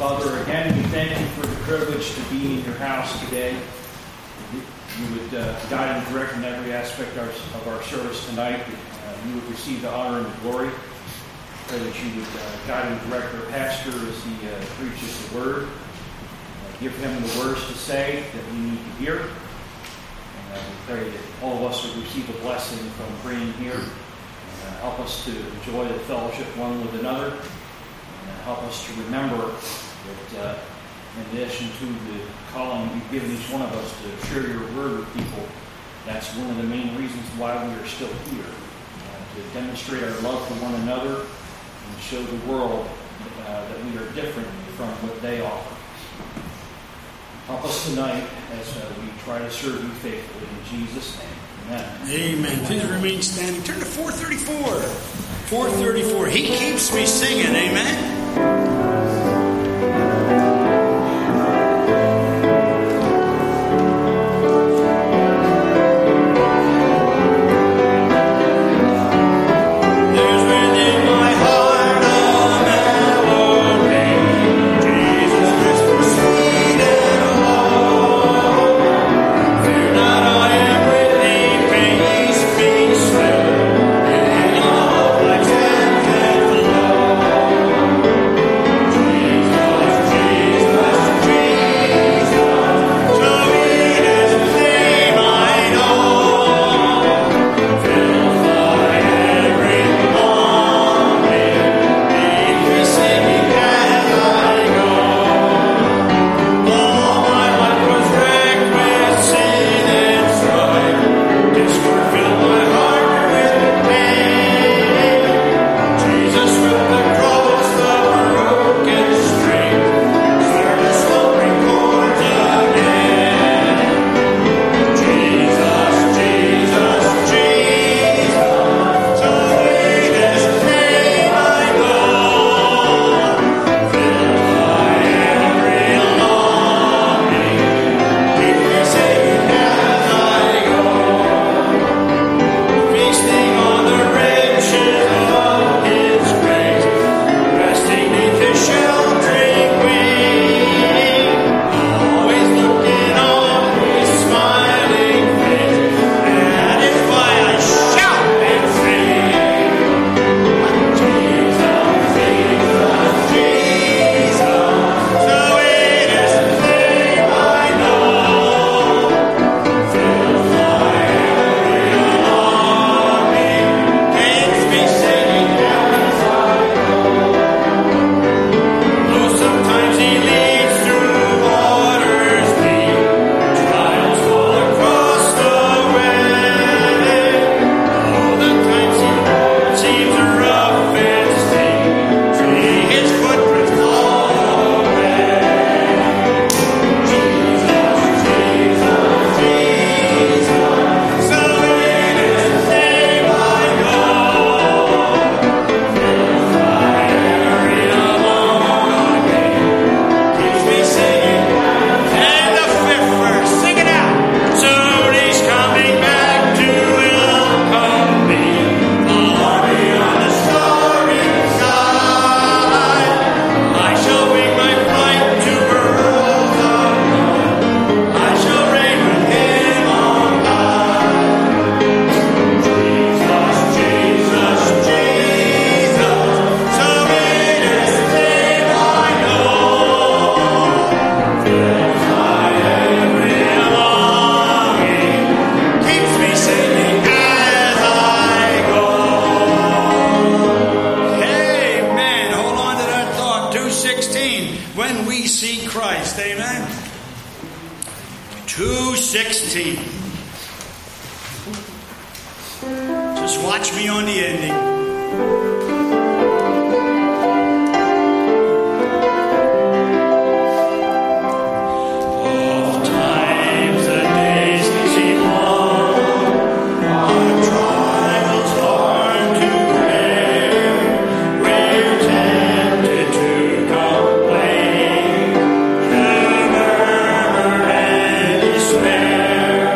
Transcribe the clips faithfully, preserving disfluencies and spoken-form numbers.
Father, again, we thank you for the privilege to be in your house today. You would uh, guide and direct in every aspect of our service tonight. Uh, you would receive the honor and the glory. Pray that you would uh, guide and direct our pastor as he uh, preaches the word. Uh, give him the words to say that we need to hear. And uh, we pray that all of us would receive a blessing from being here. And, uh, help us to enjoy the fellowship one with another. And uh, help us to remember that uh, in addition to the calling you've given each one of us to share your word with people, that's one of the main reasons why we are still here. Uh, to demonstrate our love for one another and show the world uh, that we are different from what they offer. Help us tonight as uh, we try to serve you faithfully. In Jesus' name, amen. Amen. Please remain standing. Turn to four thirty-four. four thirty-four. He keeps me singing. Amen.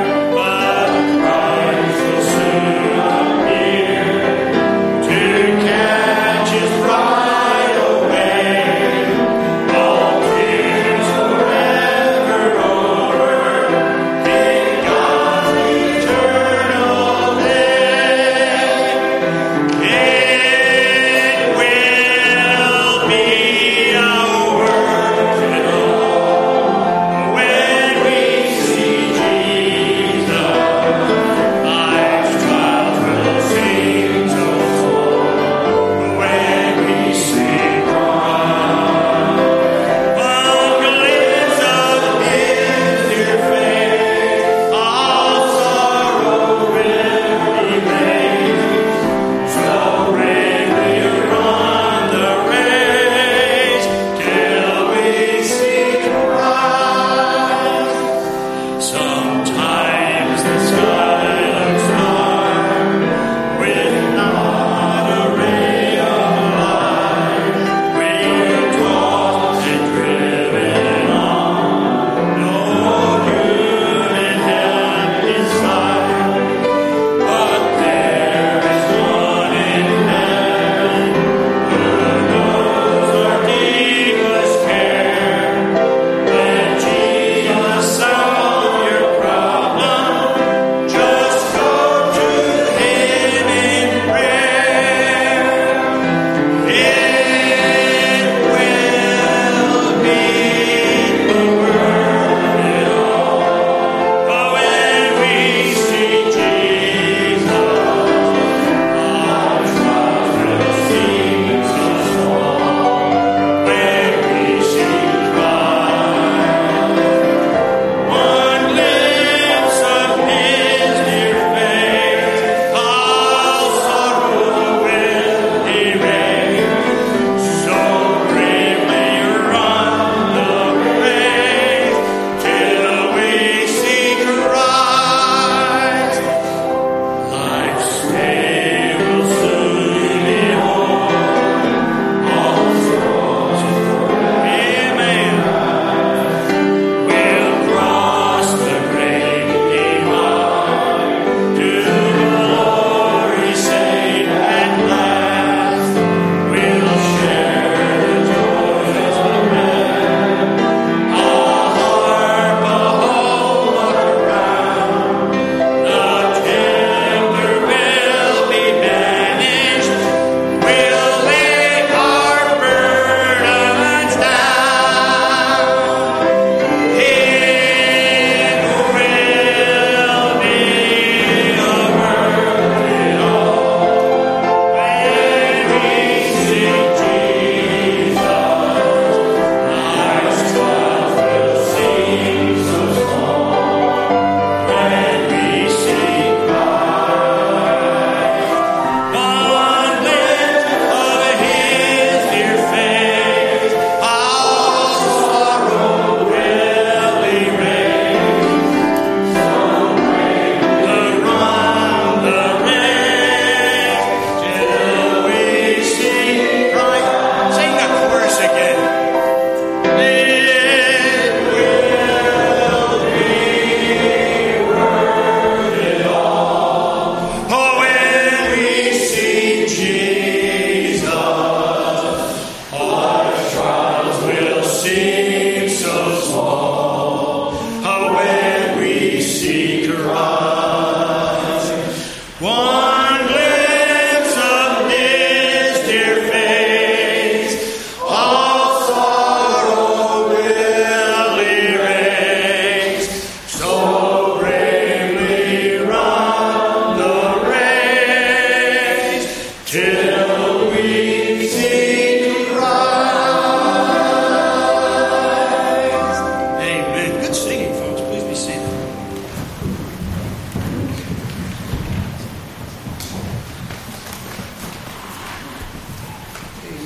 To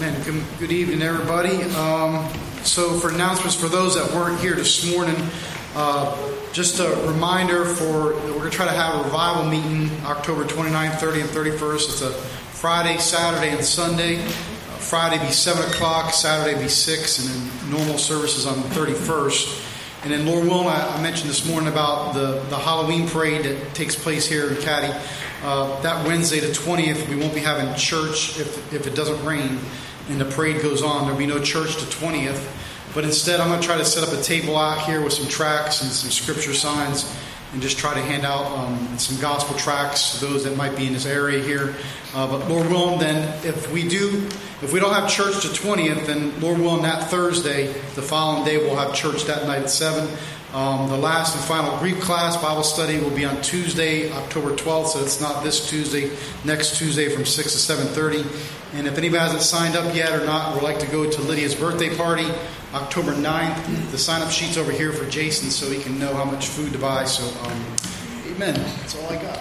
Amen. Good, good evening, everybody. Um, so for announcements for those that weren't here this morning, uh, just a reminder for we're going to try to have a revival meeting October twenty-ninth, thirtieth, and thirty-first. It's a Friday, Saturday, and Sunday. Uh, Friday be seven o'clock, Saturday be six, and then normal services on the thirty-first. And then Lord willing, I, I mentioned this morning about the, the Halloween parade that takes place here in Caddy. Uh, that Wednesday, the twentieth, we won't be having church if if it doesn't rain and the parade goes on. There'll be no church the twentieth. But instead, I'm going to try to set up a table out here with some tracts and some scripture signs and just try to hand out um, some gospel tracts to those that might be in this area here. Uh, but Lord willing, then, if we do, if we don't have church the twentieth, then Lord willing, that Thursday, the following day, we'll have church that night at seven. Um, the last and final Greek class Bible study will be on Tuesday, October twelfth, so it's not this Tuesday, next Tuesday from six to seven thirty. And if anybody hasn't signed up yet or not, would like to go to Lydia's birthday party, October ninth, the sign-up sheet's over here for Jason so he can know how much food to buy. So, um, amen. That's all I got.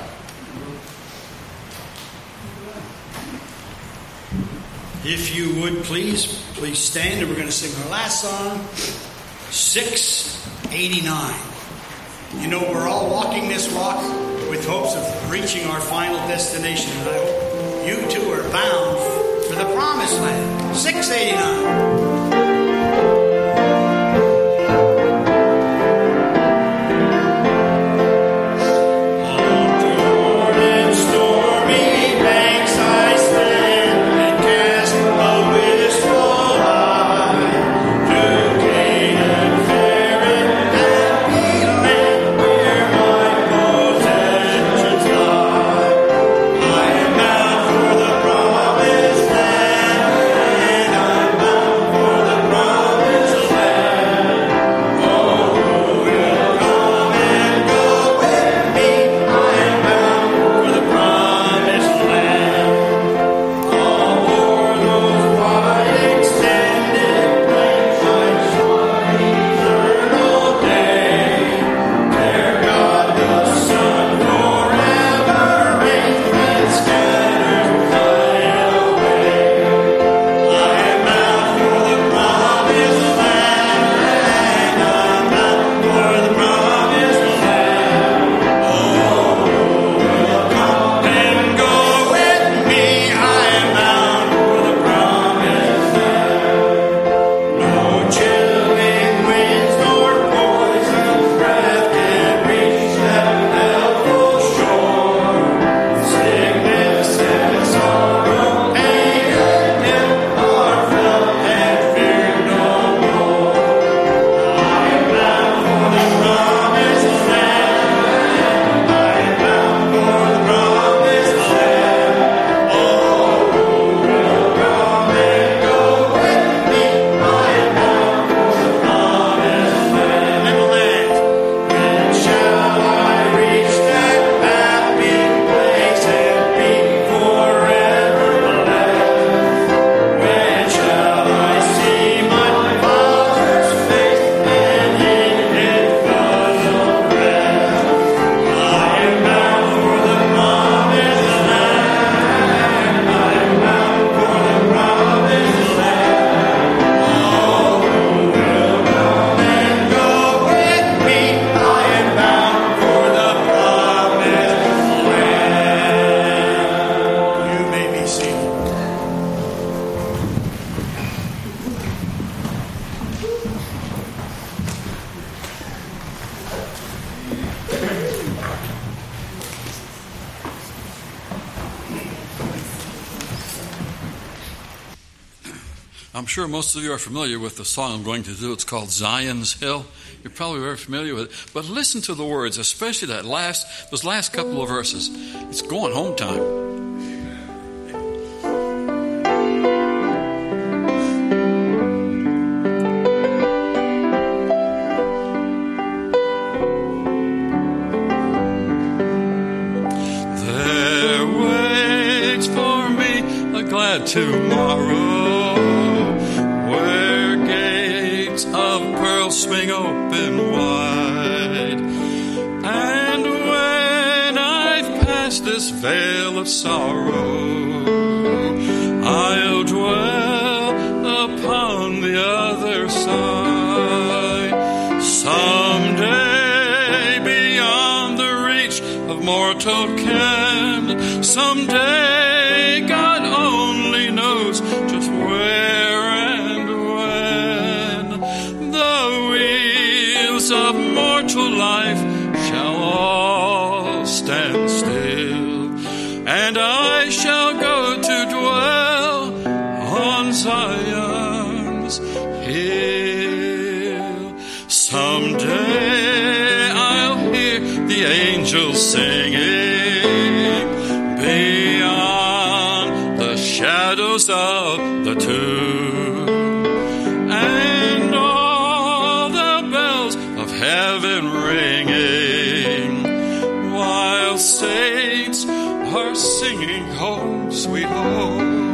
If you would please, please stand, and we're going to sing our last song, six eighty-nine. You know, we're all walking this walk with hopes of reaching our final destination, and I hope you too are bound for the promised land. six eighty-nine. I'm sure most of you are familiar with the song I'm going to do. It's called Zion's Hill. You're probably very familiar with it. But listen to the words, especially that last, those last couple of verses. It's going home time. Tomorrow, where gates of pearl swing open wide, and when I've passed this veil of sorrow, I'll dwell Someday, God only knows just where and when. The wheels of mortal life shall all stand still, and I shall go to dwell on Zion's hill. Someday I'll hear the angels singing beyond the shadows of the tomb, and all the bells of heaven ringing, while saints are singing home, sweet home.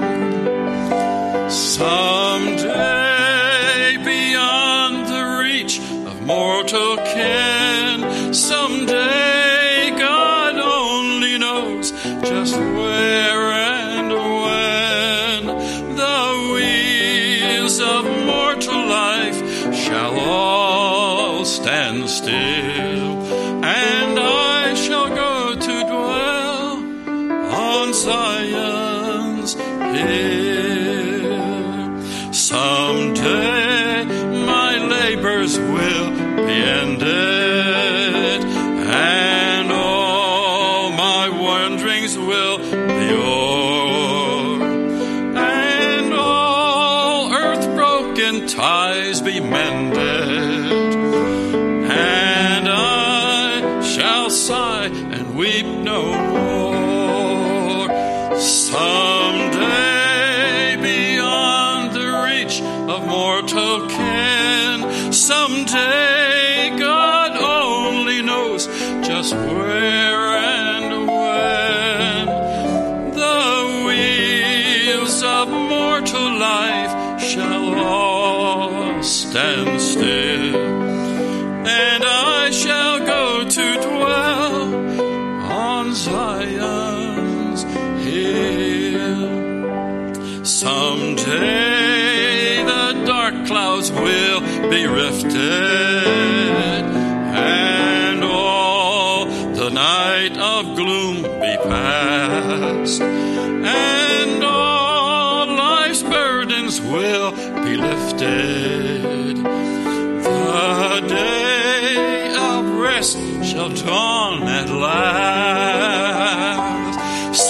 Someday, beyond the reach of mortal ken, someday God only knows just where and when. The wheels of mortal life shall all stand still, and I shall go to dwell on Zion's hill. Someday my labors will be ended, and all my wanderings will be o'er, and all earth-broken ties be mended, and I shall sigh and weep no more. Someday, beyond the reach of mortal ken, someday God only knows just where and when. The wheels of mortal life shall all stand still, and I shall go to dwell on Zion's hill. Someday the dark clouds will be rifted, and all the night of gloom be past, and all life's burdens will be lifted. The day of rest shall dawn at last.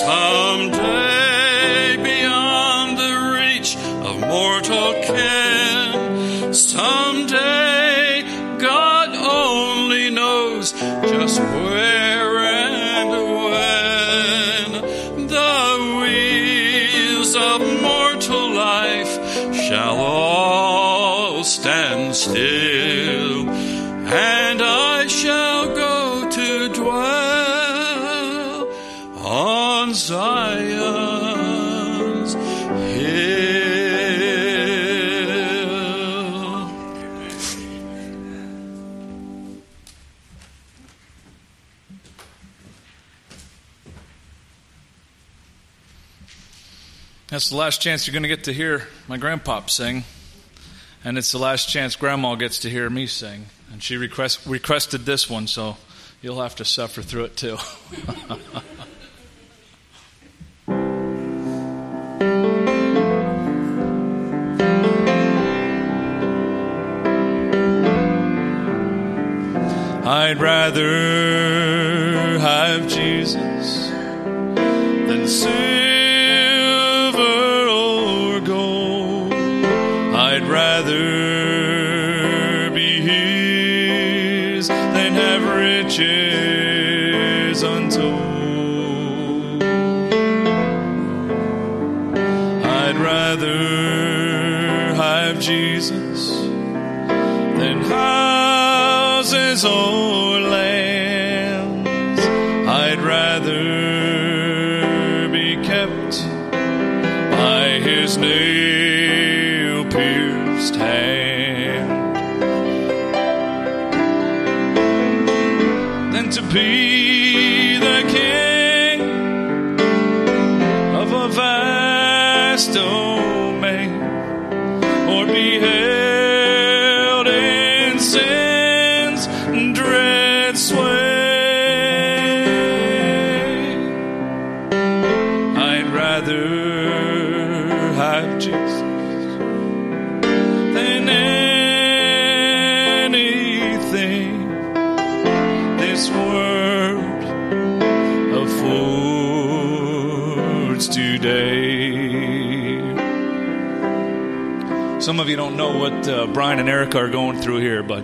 Someday, beyond the reach of mortal ken, someday God only knows just where and when. The wheels of mortal life shall all stand still, and I shall go to dwell on Zion's hill. That's the last chance you're going to get to hear my grandpop sing. And it's the last chance Grandma gets to hear me sing. And she request, requested this one, so you'll have to suffer through it too. I'd rather have Jesus than silver or gold. I'd rather be His than have riches untold. I'd rather have Jesus than houses or lands. I'd rather be kept by His nail-pierced hand than to be the king of a vast domain, or be held in sin's dread sway. Jesus, than anything this world affords today. Some of you don't know what uh, Brian and Erica are going through here, but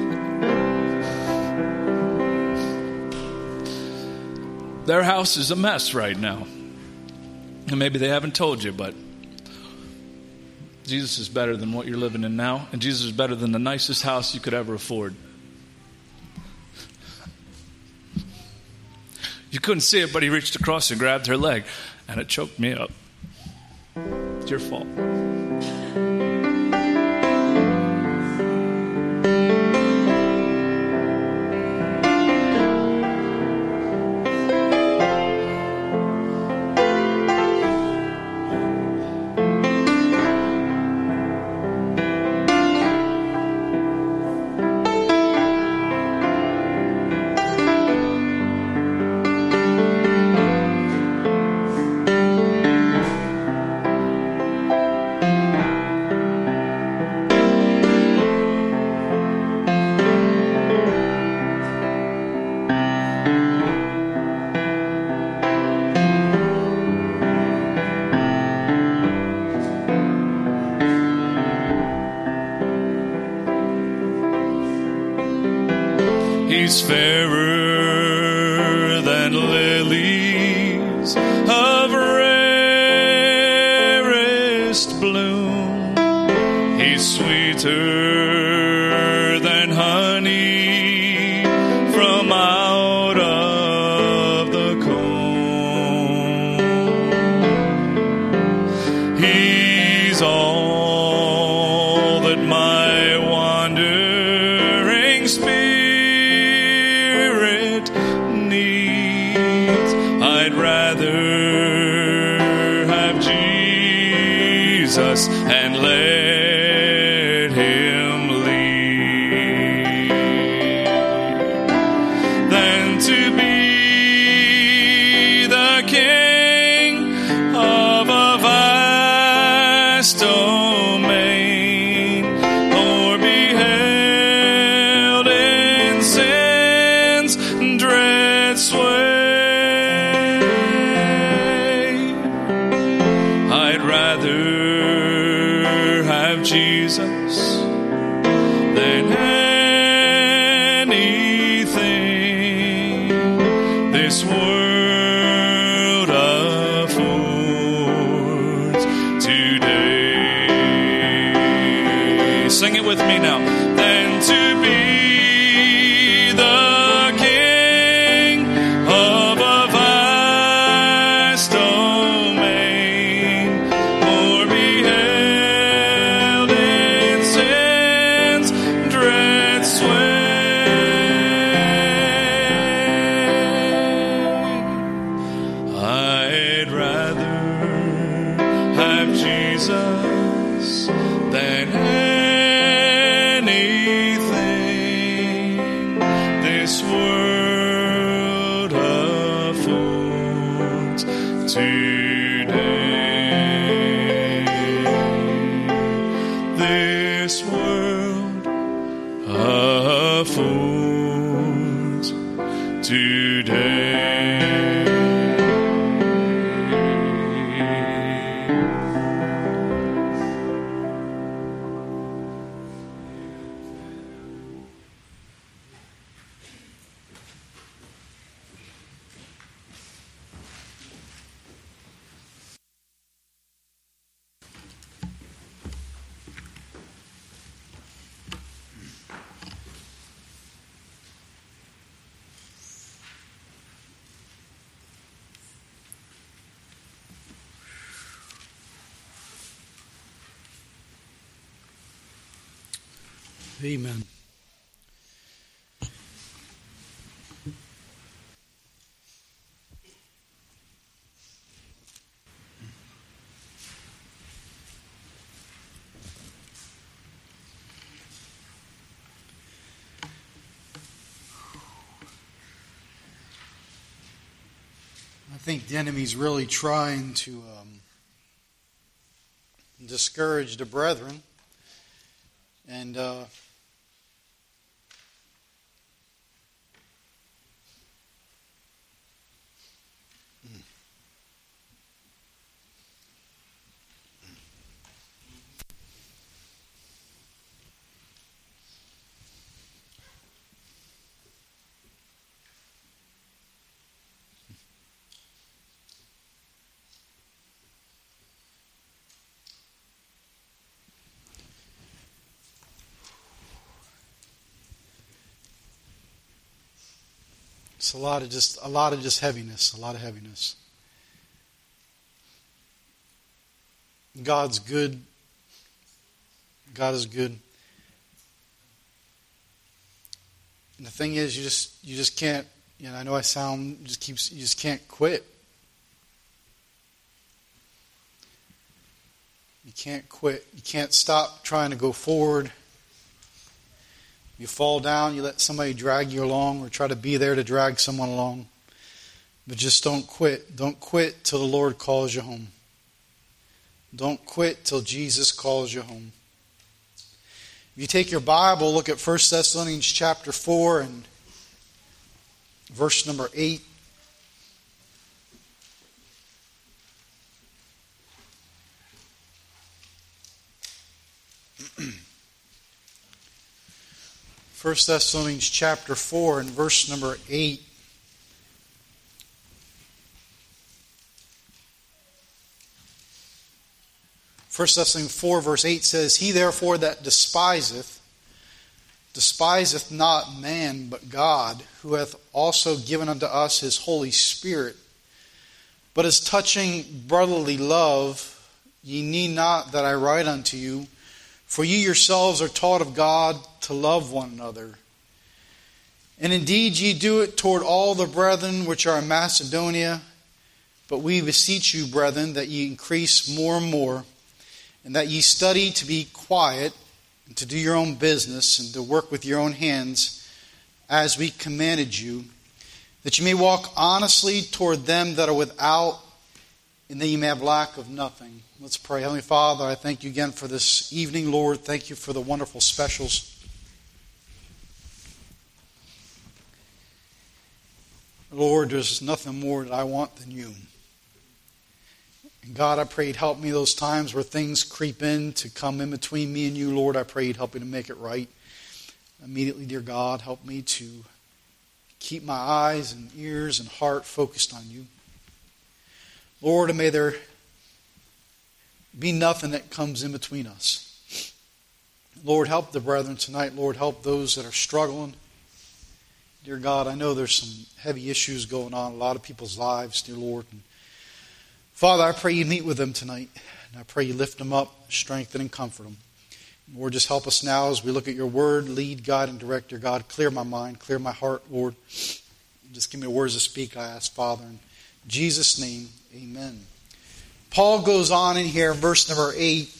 their house is a mess right now. And maybe they haven't told you, but Jesus is better than what you're living in now, and Jesus is better than the nicest house you could ever afford. You couldn't see it, but he reached across and grabbed her leg, and it choked me up. It's your fault. He's fairer than lilies of rarest bloom. He's sweeter than honey from out of the comb. He's all that my wandering spirit and let him lead, than to be the king of a vast domain, or be held in sin's dread sway. I'd rather Jesus than anything this world affords today. Sing it with me now. Than to be the king of a vast domain, or be held I'd rather have Jesus than anything this world affords today. This world affords today. Amen. I think the enemy's really trying to um, discourage the brethren. And uh, it's a lot of just a lot of just heaviness, a lot of heaviness. God's good. God is good. And the thing is, you just you just can't. You know, I know I sound just keeps. You just can't quit. You can't quit. You can't stop trying to go forward. You fall down, you let somebody drag you along or try to be there to drag someone along. But just don't quit. Don't quit till the Lord calls you home. Don't quit till Jesus calls you home. If you take your Bible, look at First Thessalonians chapter four and verse number eight. First Thessalonians chapter four and verse number eight. First Thessalonians four verse eight says, He therefore that despiseth, despiseth not man but God, who hath also given unto us His Holy Spirit. But as touching brotherly love, ye need not that I write unto you, for ye yourselves are taught of God to love one another. And indeed ye do it toward all the brethren which are in Macedonia. But we beseech you, brethren, that ye increase more and more, and that ye study to be quiet, and to do your own business, and to work with your own hands, as we commanded you, that you may walk honestly toward them that are without, and that you may have lack of nothing. Let's pray. Heavenly Father, I thank you again for this evening, Lord. Thank you for the wonderful specials. Lord, there's nothing more that I want than you. And God, I pray you'd help me those times where things creep in to come in between me and you. Lord, I pray you'd help me to make it right. Immediately, dear God, help me to keep my eyes and ears and heart focused on you. Lord, and may there be nothing that comes in between us. Lord, help the brethren tonight. Lord, help those that are struggling. Dear God, I know there's some heavy issues going on in a lot of people's lives, dear Lord. And Father, I pray you meet with them tonight. And I pray you lift them up, strengthen and comfort them. Lord, just help us now as we look at your word. Lead, guide, and direct, dear God. Clear my mind, clear my heart, Lord. Just give me words to speak, I ask, Father. In Jesus' name, amen. Paul goes on in here, verse number eight,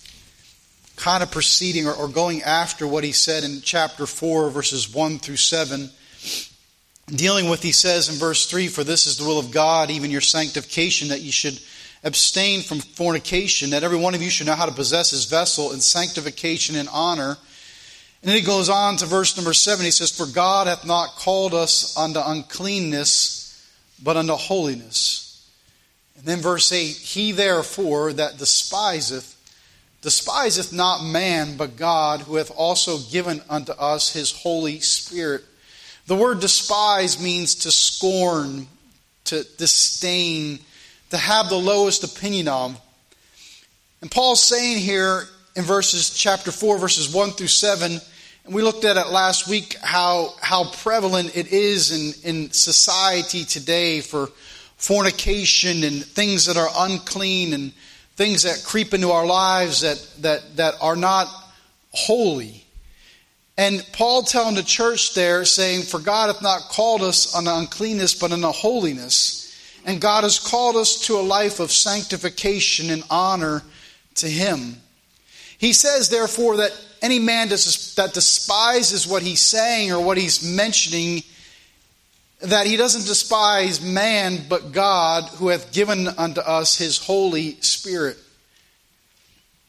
kind of proceeding or, or going after what he said in chapter four, verses one through seven. Dealing with, he says in verse three, For this is the will of God, even your sanctification, that you should abstain from fornication, that every one of you should know how to possess his vessel in sanctification and honor. And then he goes on to verse number seven. He says, For God hath not called us unto uncleanness, but unto holiness. And then verse eight, He therefore that despiseth, despiseth not man, but God, who hath also given unto us his Holy Spirit. The word despise means to scorn, to disdain, to have the lowest opinion of. And Paul's saying here in verses chapter four, verses one through seven, and we looked at it last week, how, how prevalent it is in, in society today for fornication and things that are unclean and things that creep into our lives that, that, that are not holy. And Paul telling the church there, saying, For God hath not called us unto uncleanness, but unto holiness. And God has called us to a life of sanctification and honor to Him. He says, therefore, that any man that despises what he's saying or what he's mentioning, that he doesn't despise man, but God, who hath given unto us his Holy Spirit.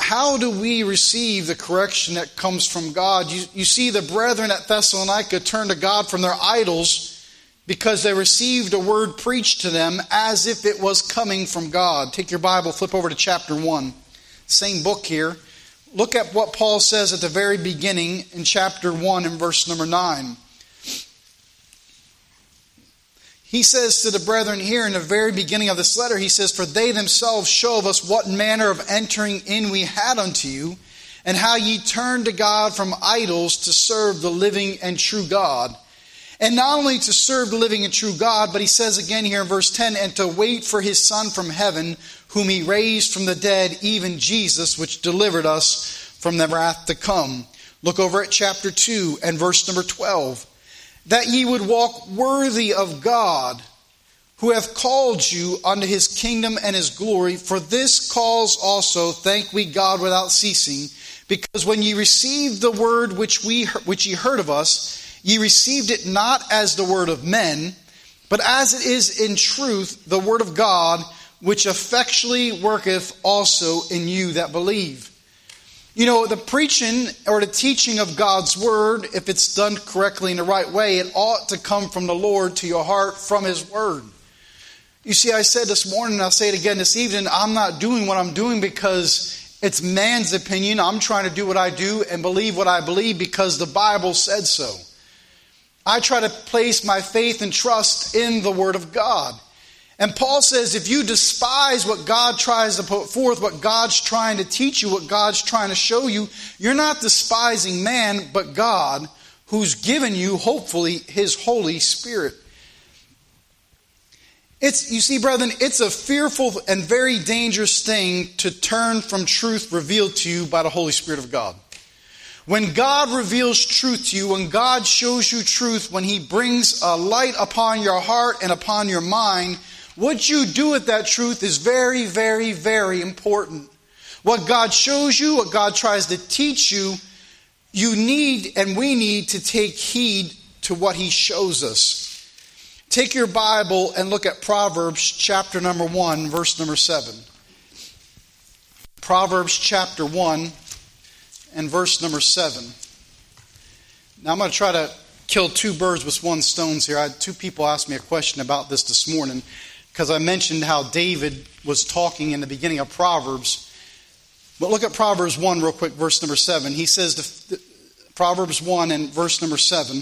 how do we receive the correction that comes from God? You, you see, the brethren at Thessalonica turned to God from their idols because they received a word preached to them as if it was coming from God. Take your Bible, flip over to chapter one. Same book here. Look at what Paul says at the very beginning in chapter one and verse number nine. He says to the brethren here in the very beginning of this letter, he says, "For they themselves show of us what manner of entering in we had unto you, and how ye turned to God from idols to serve the living and true God." And not only to serve the living and true God, but he says again here in verse ten, "And to wait for his Son from heaven, whom he raised from the dead, even Jesus, which delivered us from the wrath to come." Look over at chapter two and verse number twelve. "That ye would walk worthy of God, who hath called you unto his kingdom and his glory. For this cause also thank we God without ceasing, because when ye received the word which we which ye heard of us, ye received it not as the word of men, but as it is in truth the word of God, which effectually worketh also in you that believe." You know, the preaching or the teaching of God's word, if it's done correctly in the right way, it ought to come from the Lord to your heart from his word. You see, I said this morning, and I'll say it again this evening, I'm not doing what I'm doing because it's man's opinion. I'm trying to do what I do and believe what I believe because the Bible said so. I try to place my faith and trust in the word of God. And Paul says, if you despise what God tries to put forth, what God's trying to teach you, what God's trying to show you, you're not despising man, but God, who's given you, hopefully, his Holy Spirit. It's, you see, brethren, it's a fearful and very dangerous thing to turn from truth revealed to you by the Holy Spirit of God. When God reveals truth to you, when God shows you truth, when he brings a light upon your heart and upon your mind, what you do with that truth is very, very, very important. What God shows you, what God tries to teach you, you need and we need to take heed to what he shows us. Take your Bible and look at Proverbs chapter number one, verse number seven. Proverbs chapter one and verse number seven. Now I'm going to try to kill two birds with one stone here. I had two people ask me a question about this this morning, because I mentioned how David was talking in the beginning of Proverbs. But look at Proverbs one real quick, verse number seven. He says, to, Proverbs one and verse number seven,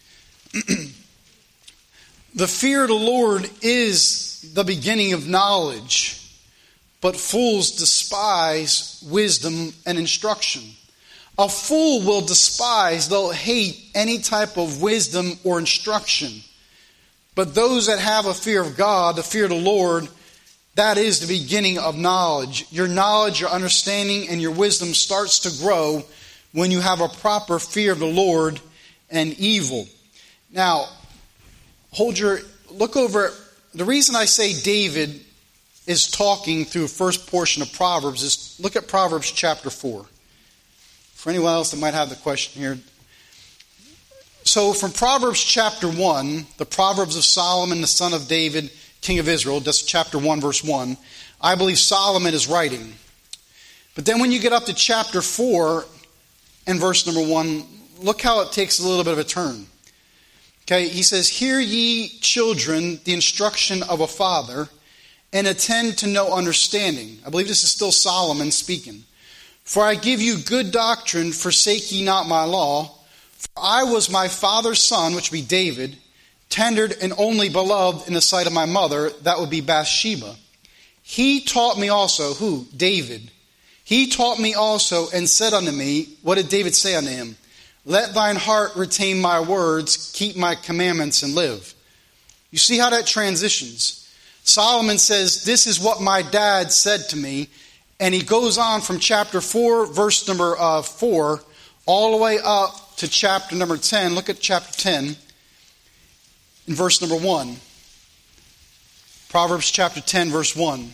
"The fear of the Lord is the beginning of knowledge, but fools despise wisdom and instruction." A fool will despise, they'll hate any type of wisdom or instruction. But those that have a fear of God, the fear of the Lord, that is the beginning of knowledge. Your knowledge, your understanding, and your wisdom starts to grow when you have a proper fear of the Lord and evil. Now, hold your, look over, the reason I say David is talking through the first portion of Proverbs is, look at Proverbs chapter four. For anyone else that might have the question here. So from Proverbs chapter one, the Proverbs of Solomon, the son of David, king of Israel, that's chapter one, verse one, I believe Solomon is writing. But then when you get up to chapter four and verse number one, look how it takes a little bit of a turn. Okay, he says, "Hear ye, children, the instruction of a father, and attend to know understanding." I believe this is still Solomon speaking. "For I give you good doctrine, forsake ye not my law. For I was my father's son," which would be David, "tendered and only beloved in the sight of my mother," that would be Bathsheba. "He taught me also," who? David. "He taught me also and said unto me," what did David say unto him? "Let thine heart retain my words, keep my commandments and live." You see how that transitions. Solomon says, this is what my dad said to me. And he goes on from chapter four, verse number uh, four, all the way up to chapter number ten. Look at chapter ten, in verse number one. Proverbs chapter ten, verse one.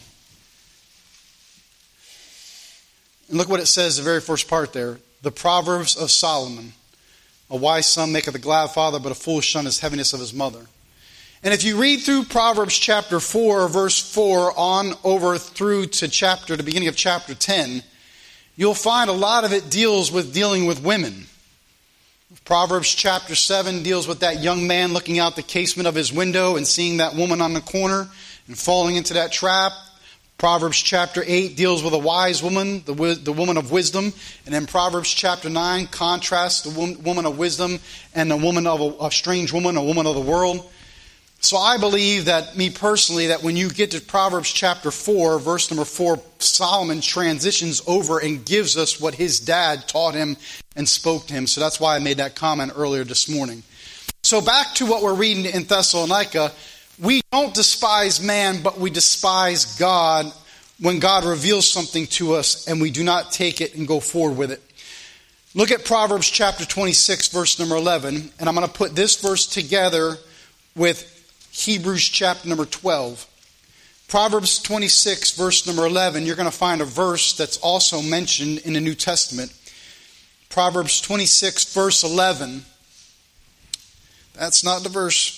And look what it says, the very first part there. "The Proverbs of Solomon. A wise son maketh a glad father, but a foolish son is heaviness of his mother." And if you read through Proverbs chapter four, verse four, on over through to chapter, the beginning of chapter ten, you'll find a lot of it deals with dealing with women. Proverbs chapter seven deals with that young man looking out the casement of his window and seeing that woman on the corner and falling into that trap. Proverbs chapter eight deals with a wise woman, the, the woman of wisdom. And then Proverbs chapter nine contrasts the woman of wisdom and the woman of a, a strange woman, a woman of the world. So I believe that, me personally, that when you get to Proverbs chapter four, verse number four, Solomon transitions over and gives us what his dad taught him and spoke to him. So that's why I made that comment earlier this morning. So back to what we're reading in Thessalonica. We don't despise man, but we despise God when God reveals something to us and we do not take it and go forward with it. Look at Proverbs chapter twenty-six, verse number eleven. And I'm going to put this verse together with Hebrews chapter number twelve. Proverbs twenty-six, verse number eleven, you're going to find a verse that's also mentioned in the New Testament. Proverbs twenty-six, verse eleven. That's not the verse.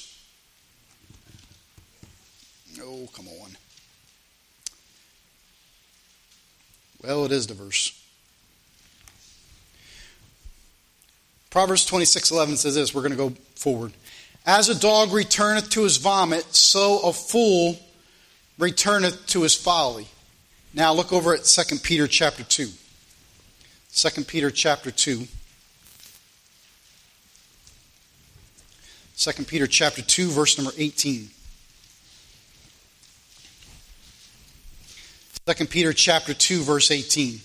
Oh, come on. Well, it is the verse. Proverbs twenty-six, eleven says this. We're going to go forward. As a dog returneth to his vomit, so a fool returneth to his folly. Now look over at Second Peter chapter two. Second Peter chapter two. Second Peter chapter two, verse number eighteen. Second Peter chapter two, verse eighteen.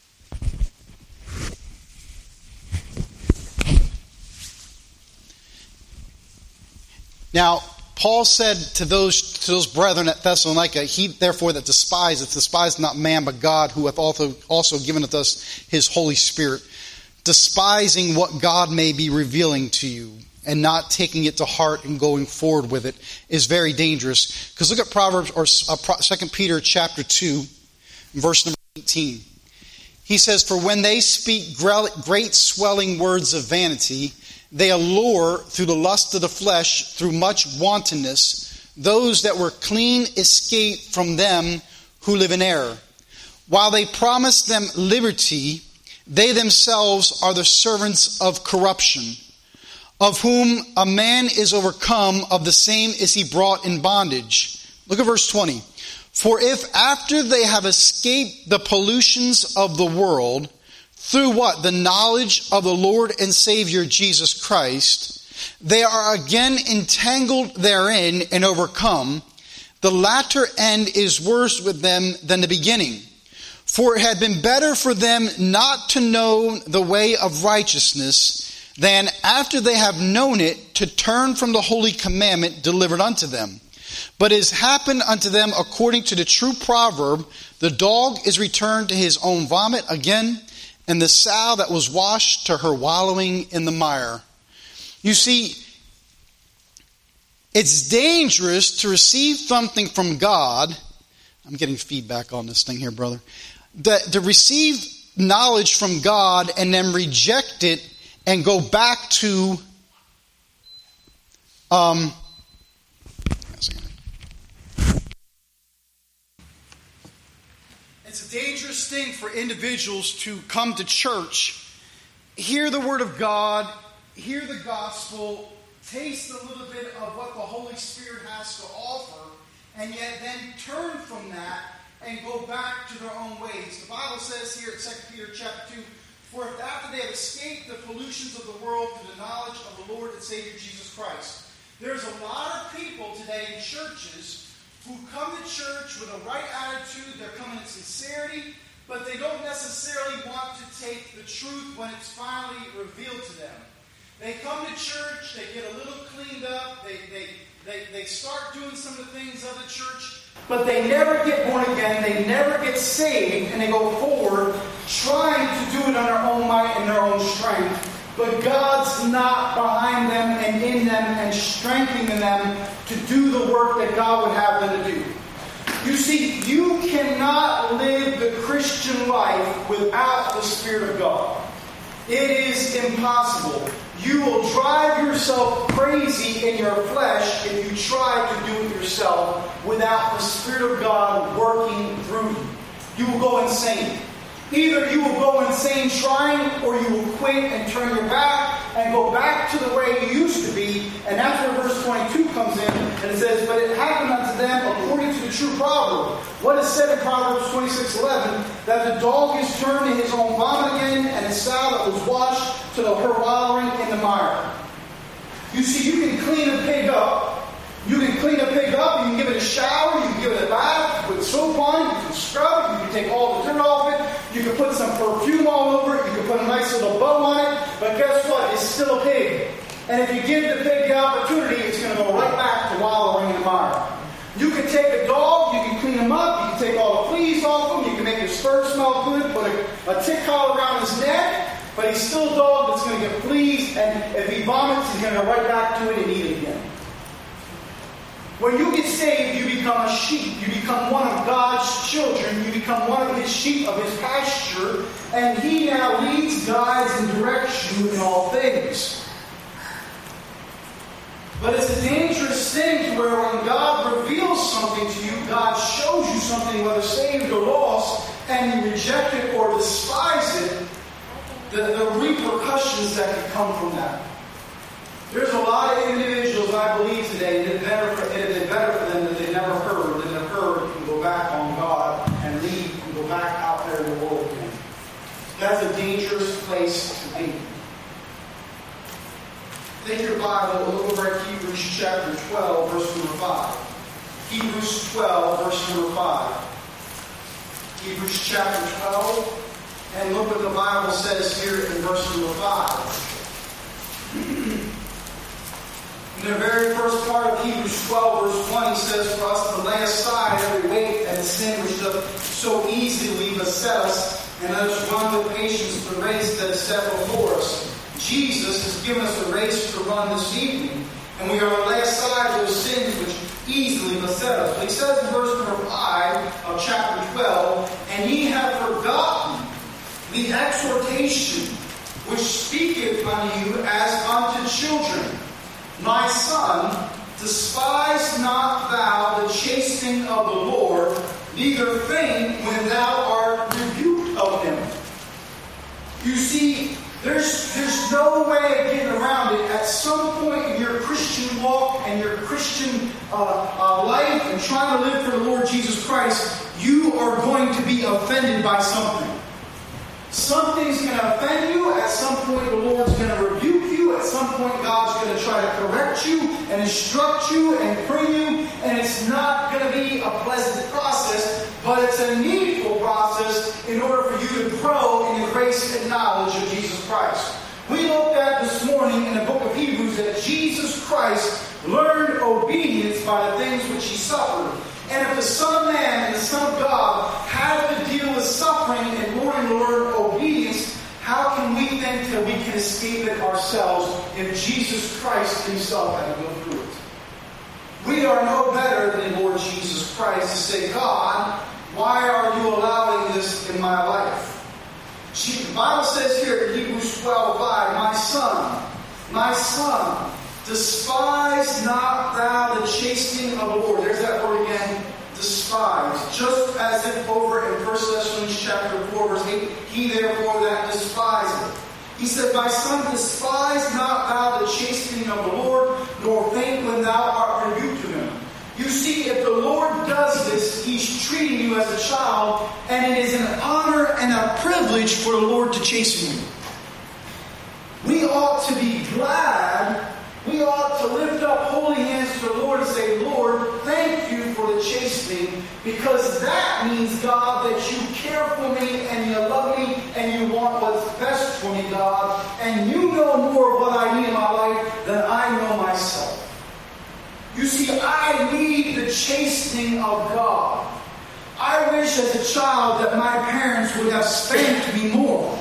Now, Paul said to those to those brethren at Thessalonica, he therefore that despiseth, despiseth not man but God, who hath also, also given us his Holy Spirit. Despising what God may be revealing to you and not taking it to heart and going forward with it is very dangerous. Because look at Proverbs or uh, Second Peter chapter two, verse number eighteen. He says, "For when they speak great swelling words of vanity, they allure through the lust of the flesh, through much wantonness, those that were clean escape from them who live in error. While they promise them liberty, they themselves are the servants of corruption. Of whom a man is overcome, of the same is he brought in bondage." Look at verse twenty. "For if after they have escaped the pollutions of the world, through what? The knowledge of the Lord and Savior Jesus Christ, they are again entangled therein and overcome, the latter end is worse with them than the beginning. For it had been better for them not to know the way of righteousness than after they have known it to turn from the holy commandment delivered unto them. But it has happened unto them according to the true proverb, the dog is returned to his own vomit again, and the sow that was washed to her wallowing in the mire." You see, it's dangerous to receive something from God. I'm getting feedback on this thing here, brother. That, to receive knowledge from God and then reject it and go back to um, it's a dangerous thing for individuals to come to church, hear the Word of God, hear the gospel, taste a little bit of what the Holy Spirit has to offer, and yet then turn from that and go back to their own ways. The Bible says here at Second Peter chapter two, "For if after they have escaped the pollutions of the world through the knowledge of the Lord and Savior Jesus Christ." There's a lot of people today in churches who come to church with a right attitude, they're coming in sincerity, but they don't necessarily want to take the truth when it's finally revealed to them. They come to church, they get a little cleaned up, they, they, they, they start doing some of the things of the church, but they never get born again, they never get saved, and they go forward trying to do it on their own might and their own strength. But God's not behind them and in them and strengthening them to do the work that God would have them to do. You see, you cannot live the Christian life without the Spirit of God. It is impossible. You will drive yourself crazy in your flesh if you try to do it yourself without the Spirit of God working through you. You will go insane. Either you will go insane trying, or you will quit and turn your back and go back to the way you used to be. And that's where verse twenty-two comes in, and it says, "But it happened unto them according to the true proverb." What is said in Proverbs twenty-six eleven? That the dog is turned to his own vomit again, and the sow that was washed to the her wallowing in the mire. You see, you can clean a pig up. You can clean a pig up, you can give it a shower, you can give it a bath, you can put soap on it, you can scrub it, you can take all the dirt off it, you can put some perfume all over it, you can put a nice little bow on it, but guess what? It's still a pig. And if you give the pig the opportunity, it's going to go right back to wallowing in the mire. You can take a dog, you can clean him up, you can take all the fleas off him, you can make his fur smell good, put a, a tick collar around his neck, but he's still a dog that's going to get fleas, and if he vomits, he's going to go right back to it and eat it again. When you get saved, you become a sheep. You become one of God's children. You become one of His sheep, of His pasture. And He now leads, guides, and directs you in all things. But it's a dangerous thing to where when God reveals something to you, God shows you something, whether saved or lost, and you reject it or despise it, the, the repercussions that can come from that. There's a lot of individuals, I believe today, that better for, it is better for them that they never heard, than have heard and go back on God and leave and go back out there in the world again. That's a dangerous place to be. Take your Bible, look over at Hebrews chapter twelve, verse number five. Hebrews twelve, verse number five. Hebrews chapter twelve, and look what the Bible says here in verse number five. In the very first part of Hebrews twelve, verse one, he says, "For us to lay aside every weight and sin which doth so easily beset us, and let us run with patience the race that is set before us." Jesus has given us a race to run this evening, and we are to lay aside those sins which easily beset us. But he says in verse number five of chapter twelve, "And ye have forgotten the exhortation which speaketh unto you as unto children. My son, despise not thou the chastening of the Lord, neither faint when thou art rebuked of him." You see, there's, there's no way of getting around it. At some point in your Christian walk and your Christian uh, uh, life and trying to live for the Lord Jesus Christ, you are going to be offended by something. Something's going to offend you. At some point, the Lord's going to rebuke you. At some point, God's going to try to correct you and instruct you and prune you. And it's not going to be a pleasant process, but it's a needful process in order for you to grow in the grace and knowledge of Jesus Christ. We looked at this morning in the book of Hebrews that Jesus Christ learned obedience by the things which He suffered. And if the Son of Man and the Son of God had to deal with suffering in order to learn obedience, how can we think that we can escape it ourselves if Jesus Christ Himself had to go through it? We are no better than Lord Jesus Christ to say, "God, why are you allowing this in my life?" See, the Bible says here in Hebrews twelve five, "My son, my son, despise not thou the chastening of the Lord." There's that word again, despise. Just as if over in First Thessalonians chapter four, verse eight, "He therefore that despiseth." He said, "My son, despise not thou the chastening of the Lord, nor faint when thou art rebuked of him." You see, if the Lord does this, He's treating you as a child, and it is an honor and a privilege for the Lord to chasten you. We ought to be glad. We ought to lift up holy hands to the Lord and say, "Lord, thank you for the chastening, because that means, God, that you care for me and you love me and you want what's best for me, God, and you know more of what I need in my life than I know myself." You see, I need the chastening of God. I wish as a child that my parents would have spanked me more.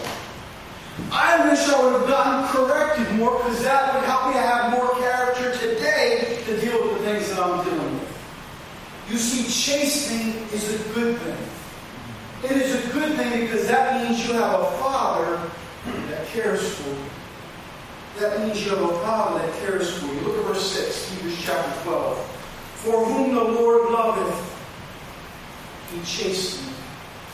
I wish I would have gotten corrected more, because that would help me to have more character today to deal with the things that I'm dealing with. You see, chastening is a good thing. It is a good thing because that means you have a Father that cares for you. That means you have a Father that cares for you. Look at verse six, Hebrews chapter twelve. "For whom the Lord loveth, He chasteneth,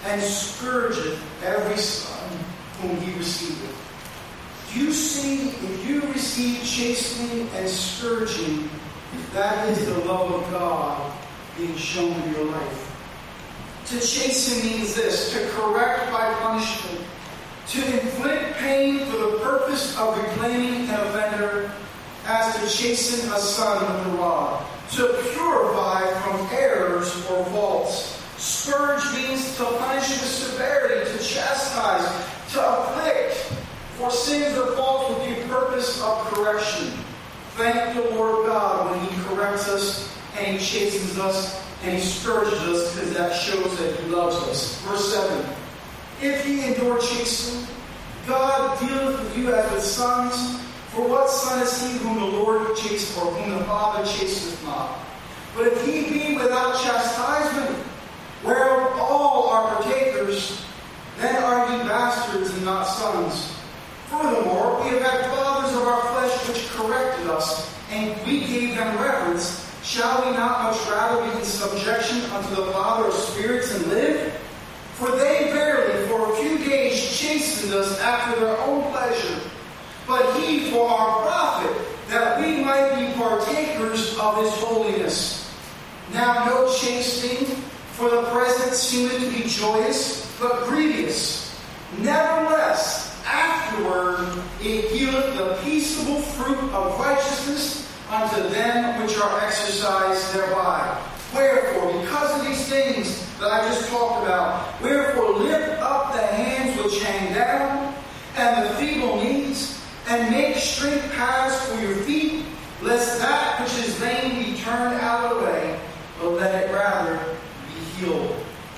and scourgeth every son whom he receiveth. You see, if you receive chastening and scourging, that is the love of God being shown in your life. To chasten means this: to correct by punishment, to inflict pain for the purpose of reclaiming an offender, as to chasten a son with the rod, to purify from errors or faults. Scourge means to punish with severity, to chastise, to afflict for sins or faults with the purpose of correction. Thank the Lord God when He corrects us and He chastens us and He scourges us, because that shows that He loves us. Verse seven. If ye endure chastening, God dealeth with you as with sons. For what son is he whom the Lord chasteneth, or whom the Father chasteneth not? But if ye be without chastisement, whereof all are partakers, then are ye bastards and not sons. Furthermore, we have had fathers of our flesh which corrected us, and we gave them reverence. Shall we not much rather be in subjection unto the Father of spirits and live? For they verily for a few days chastened us after their own pleasure, but He for our profit, that we might be partakers of His holiness. Now no chastening for the present seemeth to be joyous, but grievous. Nevertheless, afterward it yieldeth the peaceable fruit of righteousness unto them which are exercised thereby. Wherefore, because of these things that I just talked about, wherefore lift up the hands which hang down, and the feeble knees, and make straight paths for your feet, lest that which is vain be turned out of the way, but let it rather be healed.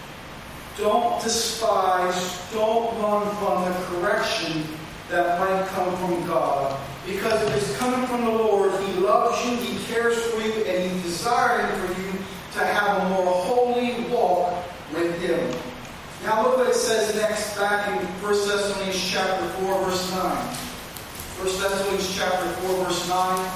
Don't despise, don't run from the correction that might come from God. Because if it's coming from the Lord, He loves you, He cares for you, and He's desiring for you to have a more holy walk with Him. Now look what it says next, back in First Thessalonians chapter four, verse nine. First Thessalonians chapter four, verse nine.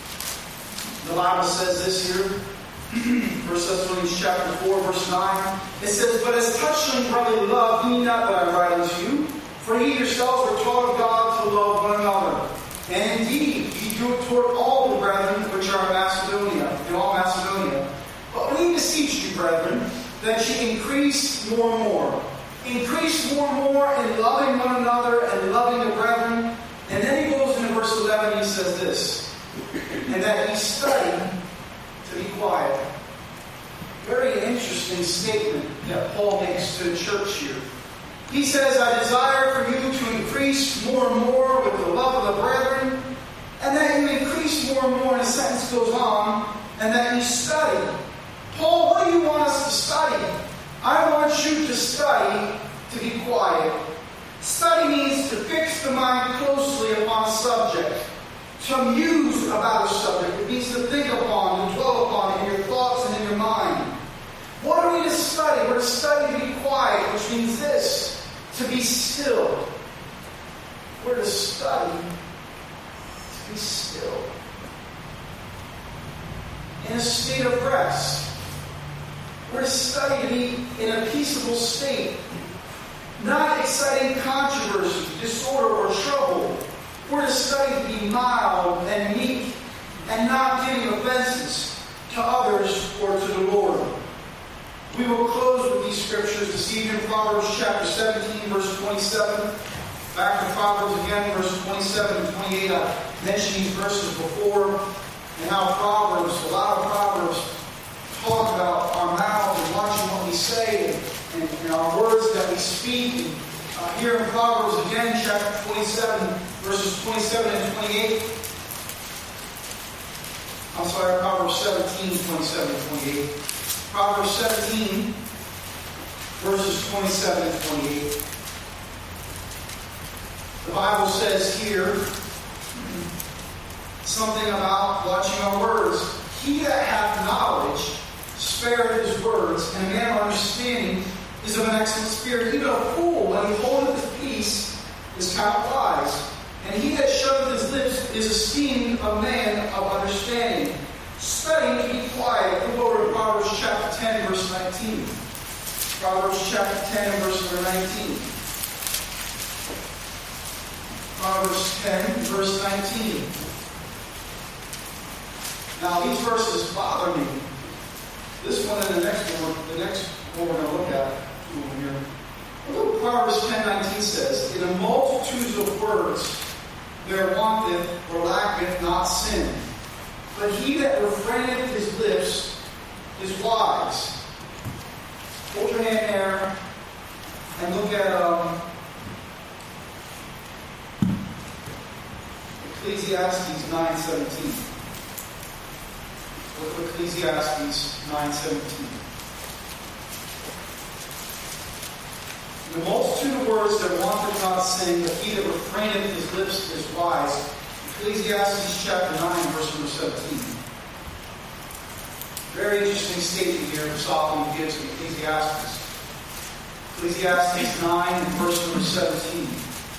The Bible says this here. First Thessalonians chapter four, verse nine. It says, But as touching brotherly love, ye not that I write unto you, for ye yourselves were taught of God to love one another. And indeed, ye do it toward all the brethren which are in Macedonia, in all Macedonia. But we beseech you, brethren, that ye increase more and more. Increase more and more in loving one another and loving the brethren. And then he goes into verse eleven and he says this, and that ye study to be quiet. Very interesting statement that Paul makes to the church here. He says, I desire for you to increase more and more with the love of the brethren, and that you increase more and more, and the sentence goes on, and that you study. Paul, what do you want us to study? I want you to study to be quiet. Study means to fix the mind closely upon a subject, to muse about a subject. It means to think upon, to dwell upon in your thoughts and in your mind. What are we to study? We're to study to be quiet, which means this, to be still. We're to study to be still. In a state of rest. We're to study to be in a peaceable state. Not exciting controversy, disorder, or trouble. We're to study to be mild and meek and not giving offenses to others or to the Lord. We will close with these scriptures this evening. Proverbs chapter seventeen, verse twenty-seven. Back to Proverbs again, verse twenty-seven and twenty-eight. I mentioned these verses before, and how Proverbs, a lot of Proverbs, talk about our mouths and watching what we say and, and, and our words that we speak. And, uh, here in Proverbs again, chapter twenty-seven, verses twenty-seven and twenty-eight. I'm sorry, Proverbs seventeen, twenty-seven and twenty-eight. Proverbs seventeen, verses twenty-seven and twenty-eight. The Bible says here something about watching our words. He that hath knowledge spareth his words, and a man of understanding is of an excellent spirit. Even a fool, when he holdeth his peace, is counted wise. And he that shutteth his lips is esteemed a man of understanding. Study to be quiet. Look over to Proverbs chapter ten, verse nineteen. Proverbs chapter chapter ten and verse number nineteen. Proverbs ten, verse nineteen. Now these verses bother me. This one and the next one, the next one we're going to look at over here. Look what Proverbs ten nineteen says. In a multitude of words there wanteth or lacketh not sin. But he that refraineth his lips is wise. Hold your hand there and look at um, Ecclesiastes nine seventeen. Look at Ecclesiastes nine seventeen. In the multitude of words that wanteth not sin, but he that refraineth his lips is wise. Ecclesiastes chapter nine, verse number seventeen. Very interesting statement here that Solomon gives in Ecclesiastes. Ecclesiastes nine and verse number seventeen.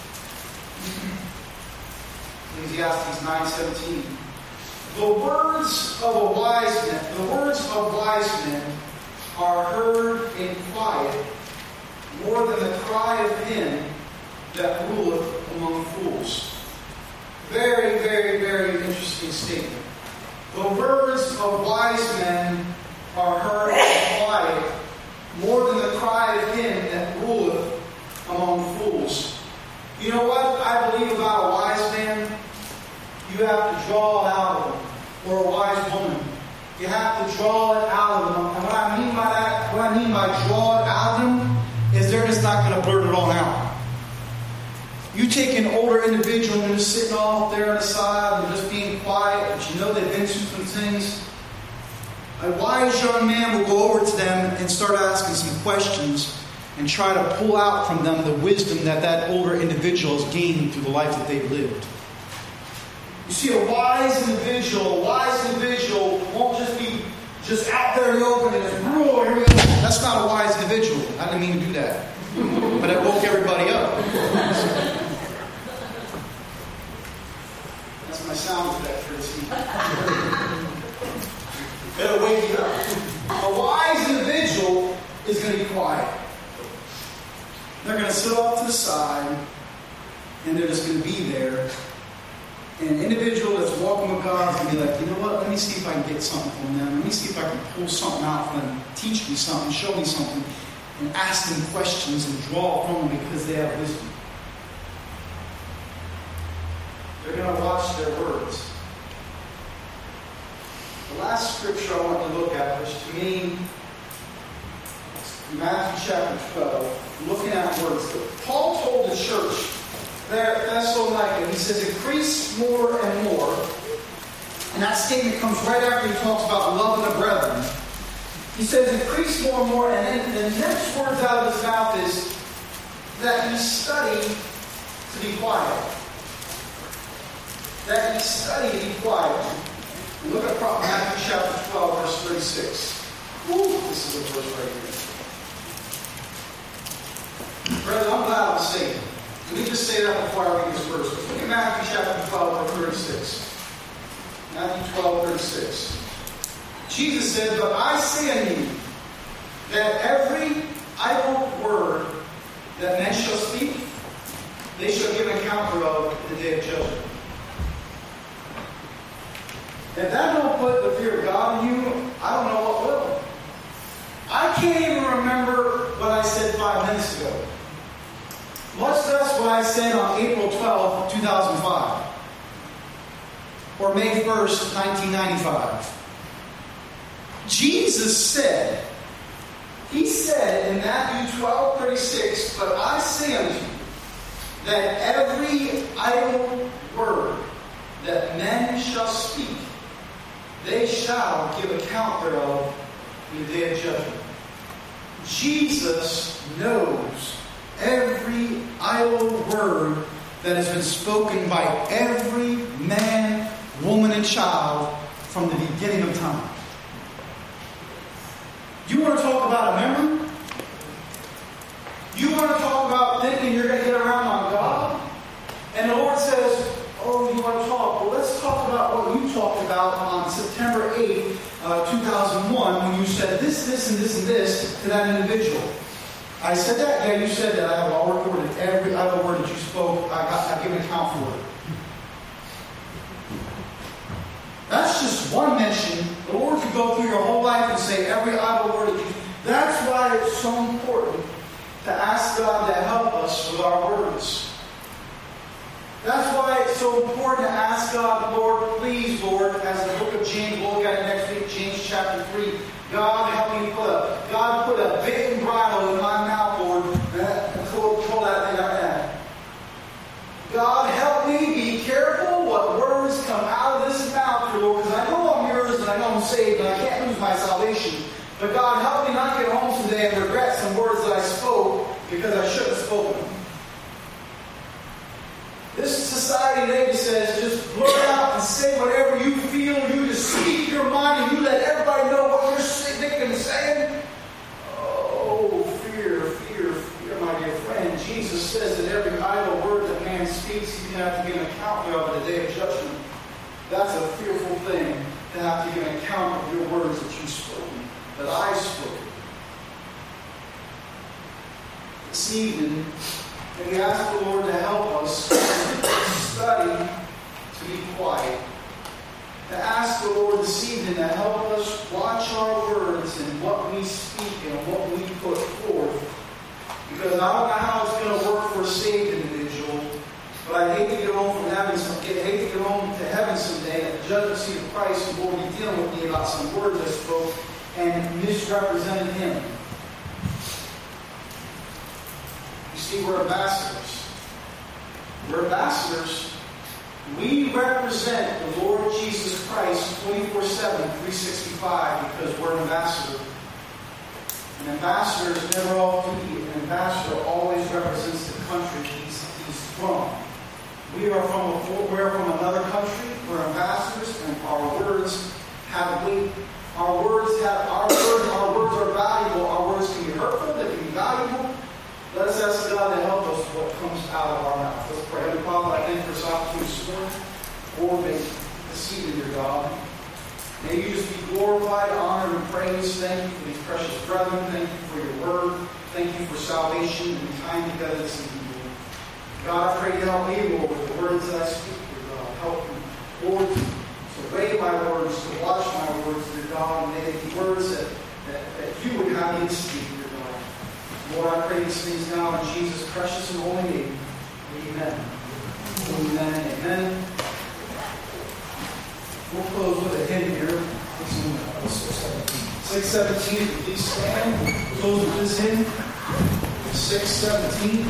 Ecclesiastes nine seventeen. The words of a wise man, the words of wise men are heard in quiet more than the cry of him that ruleth among fools. Very, very, very interesting statement. The words of wise men are heard in quiet more than the cry of him that ruleth among fools. You know what I believe about a wise man? You have to draw it out of them. Or a wise woman. You have to draw it out of them. And what I mean by that, what I mean by draw it out of them, is they're just not going to blurt it all out. You take an older individual and they're just sitting off there on the side and just being quiet, but you know they've been through some things. A wise young man will go over to them and start asking some questions and try to pull out from them the wisdom that that older individual has gained through the life that they've lived. You see, a wise individual, a wise individual won't just be just out there in the open and just, oh, here we go. That's not a wise individual. I didn't mean to do that. But it woke everybody up. That's my sound effect for this evening. It'll wake you up. A wise individual is going to be quiet. They're going to sit off to the side and they're just going to be there. And an individual that's walking with God is going to be like, you know what, let me see if I can get something from them. Let me see if I can pull something out from them, teach me something, show me something, and ask them questions and draw from them because they have wisdom. They're going to watch their words. The last scripture I want to look at, which to me, Matthew chapter twelve, looking at words. Paul told the church there at Thessalonica, he says, increase more and more. And that statement comes right after he talks about loving the brethren. He says, increase more and more. And then the next words out of his mouth is that ye study to be quiet. That ye study to be quiet. And look at Matthew chapter twelve, verse thirty-six. Ooh, this is a verse right here. Brethren, I'm glad I'm saved. Let me just say that before I read this verse. Look at Matthew chapter twelve, verse thirty-six. Matthew twelve, thirty-six. Jesus said, but I say unto you, that every idle word that men shall speak, they shall give an account thereof in the day of judgment. If that don't put the fear of God in you, I don't know what will. I can't even remember what I said five minutes ago. Much less what I said on April twelfth, two thousand five. Or May first, nineteen ninety-five. Jesus said, He said in Matthew twelve, thirty-six, but I say unto you, that every idle word that men shall speak, they shall give account thereof in the day of judgment. Jesus knows every idle word that has been spoken by every man, woman, and child from the beginning of time. You want to talk about a memory? You want to talk about thinking you're going to get around on God? And the Lord says, oh, you want to talk? Well, let's talk about what you talked about on September eighth, uh, two thousand one, when you said this, this, and this, and this to that individual. I said that, yeah, you said that. I have all recorded. Every other word that you spoke, I got, I give an account for it. That's just one mention. The Lord could go through your whole life and say every idle word that you... That's why it's so important to ask God to help us with our words. That's why it's so important to ask God, Lord, please, Lord, as the book of James, we'll look at it next week, James chapter three. God, help me put a, God put a bit and bridle in my mouth, Lord. Pull, pull that thing out there. God, help me be careful what words come out of this mouth, Lord, because I know I'm yours and I know I'm saved and I can't lose my salvation. But God, help me not get home today and regret some words that I spoke because I shouldn't have spoken them. This society today says just blurt out and say whatever you feel. You just speak your mind and you let everybody know what you're thinking and saying. Oh, fear, fear, fear, my dear friend. Jesus says that every idle word that man speaks, he's going to have to give an account of in the day of judgment. That's a fearful thing, to have to give an account of your words that you've spoken, that I spoke. This evening, and we ask the Lord to help us study to be quiet. To ask the Lord this evening to help us watch our words and what we speak and what we put forth. Because I don't know how it's going to work for a saved individual, but I hate to get home from heaven. I hate to get home to heaven someday at the judgment seat of Christ and Lord be dealing with me about some words I spoke and misrepresented Him. You see, we're ambassadors. We're ambassadors. We represent the Lord Jesus Christ twenty-four seven, three sixty-five because we're ambassadors. An ambassador is never off duty. An ambassador always represents the country he's, he's from. We are from a, we are from another country. We're ambassadors, and our words have weight. Our words have our words. Our words are valuable. Our words can be hurtful. They can be valuable. Let us ask God to help us with what comes out of our mouth. Let's pray. Heavenly Father, I thank you for this opportunity this morning. Lord, may this evening, dear God. May you just be glorified, honored, and praised. Thank you for these precious brethren. Thank you for your word. Thank you for salvation and time together this evening, Lord. God, I pray you help me, Lord, with the words that I speak, dear God. Help me, Lord, to weigh my words, to watch my words, dear God, and may they be words that, that, that you would have me to speak, dear God. Lord, I pray these things now in Jesus' precious and holy name. Amen. Amen. Amen. We'll close with a hymn here. six seventeen, please stand. We'll close with this hymn. six seventeen.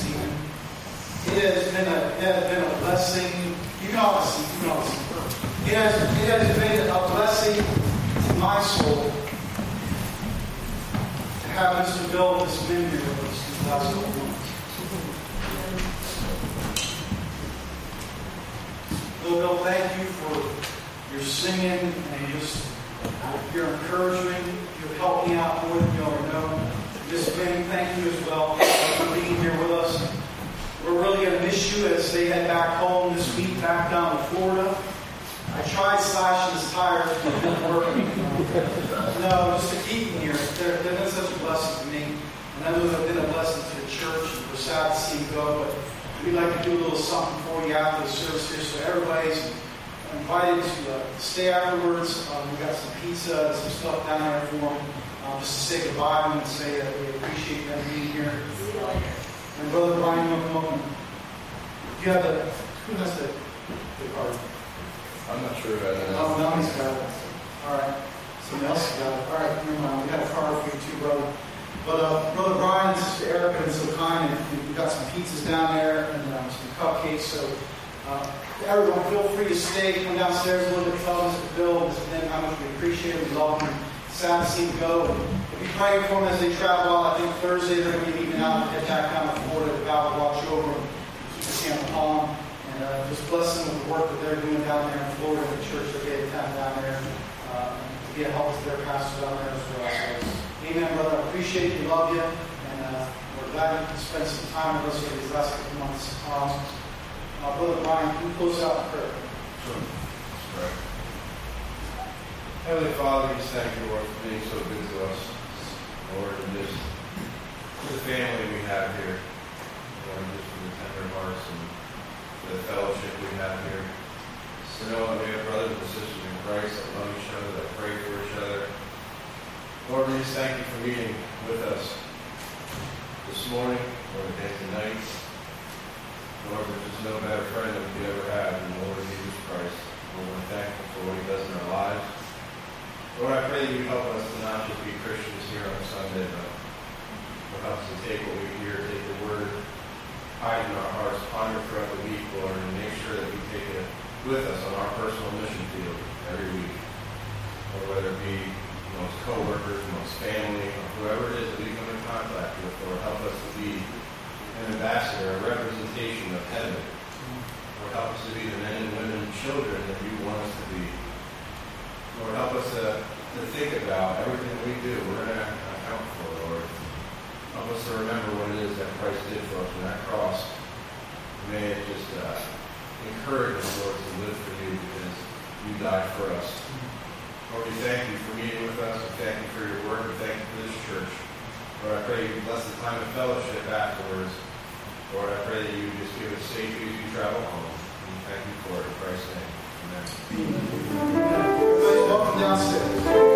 this evening. It has been a, it has been a blessing. You can all see, you can all see. It has, it has been a blessing to my soul to have Mister Bill has been here with us these last couple months. Bill, Bill, thank you for your singing and just your encouragement. You've helped me out more than you ever know. Miss Ben, thank you as well for being here with us. We're really going to miss you as they head back home this week, back down to Florida. I tried slashing his tires, but it didn't work. No, just to keep them here. They're, they've been such a blessing to me. And I know they've been a blessing to the church. And we're sad to see them go, but we'd like to do a little something for you after the service here. So everybody's invited to uh, stay afterwards. Um, we got some pizza and some stuff down there for them. Um, just to say goodbye to them and say that we appreciate them being here. Uh, and Brother Brian, you want to come up and you have the, who has the, the card? I'm not sure about that. Oh, no, he's got it. All right. Someone else has got it. All right, never mind. We got a card for you too, brother. But uh, Brother Brian and Sister Erica have been so kind, and we got some pizzas down there and um, some cupcakes. So uh, everyone, feel free to stay, come downstairs a little bit, tell Mister Bill and Mister Ben how much we appreciate it. We love them. Sad to see them go. And if you pray for them as they travel out, I think Thursday they're going to be leaving out and head back down to Florida. God will watch over them, keep us on the palm. And uh, just bless them with the work that they're doing down there in Florida, the church that they attend down there, uh, to be a help to their pastors down there as well. So, amen, brother. I appreciate you, love you, and uh, we're glad you can spend some time with us for these last couple months. Um, uh, brother Brian, can you close out the prayer? Sure. Right. Heavenly Father, we just thank you, Lord, for being so good to us, Lord, and just the family we have here, Lord, just for the tender hearts and the fellowship we have here. So know that we have brothers and sisters in Christ that love each other, that pray for each other. Lord, we just thank you for meeting with us this morning, Lord, again tonight. Lord, there's just no better friend that we could ever have than the Lord Jesus Christ. Lord, we're thankful for what he does in our lives. Lord, I pray that you help us to not just be Christians here on Sunday, but Lord, help us to take what we hear, take the word, hide in our hearts, ponder throughout the week, Lord, and make sure that we take it with us on our personal mission field every week. Or whether it be amongst co-workers, amongst family, or whoever it is that we come in contact with, Lord, help us to be an ambassador, a representation of heaven. Lord, help us to be the men and women and children that you want us to be. Lord, help us to, to think about everything that we do. We're going to account for, Lord. Help us to remember what it is that Christ did for us on that cross. May it just uh, encourage us, Lord, to live for you because you died for us. Lord, we thank you for meeting with us. We thank you for your word. We thank you for this church. Lord, I pray you bless the time of fellowship afterwards. Lord, I pray that you just give us safety as you travel home. And thank you for it in Christ's name. Amen. Everybody's welcome downstairs.